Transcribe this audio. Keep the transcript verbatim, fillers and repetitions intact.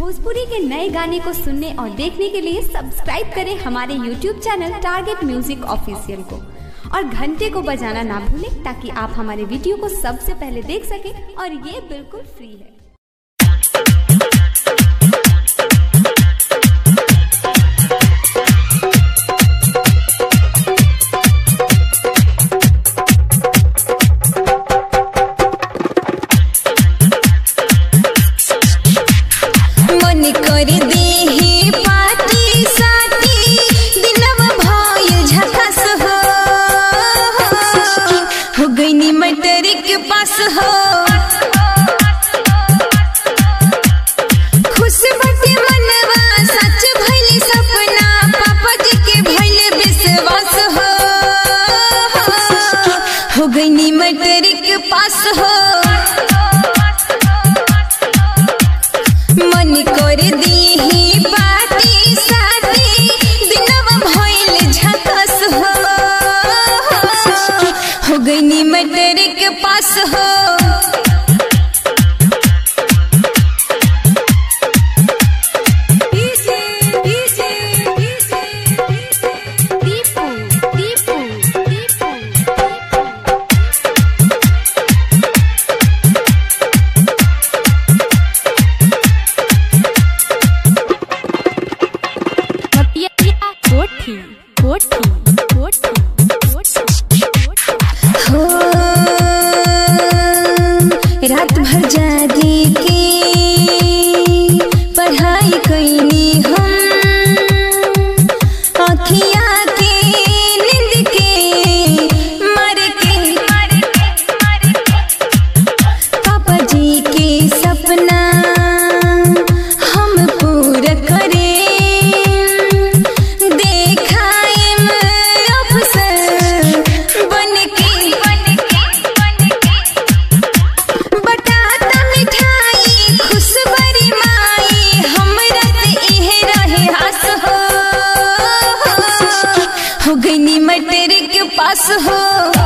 भोजपुरी के नए गाने को सुनने और देखने के लिए सब्सक्राइब करें हमारे YouTube channel Target Music Official को और घंटे को बजाना ना भूलें ताकि आप हमारे वीडियो को सबसे पहले देख सकें और ये बिल्कुल फ्री है। कर देही पार्टी साथी दिनवा भइल झकास हो हो गईनी मैट्रिक पास हो खुश बाटे मनवा सच भइल सपना पापा जी के भइल विश्वास हो हो गईनी मैट्रिक पास हो मन कर दीही पार्टी साथी दिनवा भइल झकास हो हो गईनी मैट्रिक पास हो हो रात भर जागी के पढ़ाई कैनी हम आँखिया के नींद के मर के पापा जी के सपना हम पूरा करे हो गईनी मैट्रिक पास हो।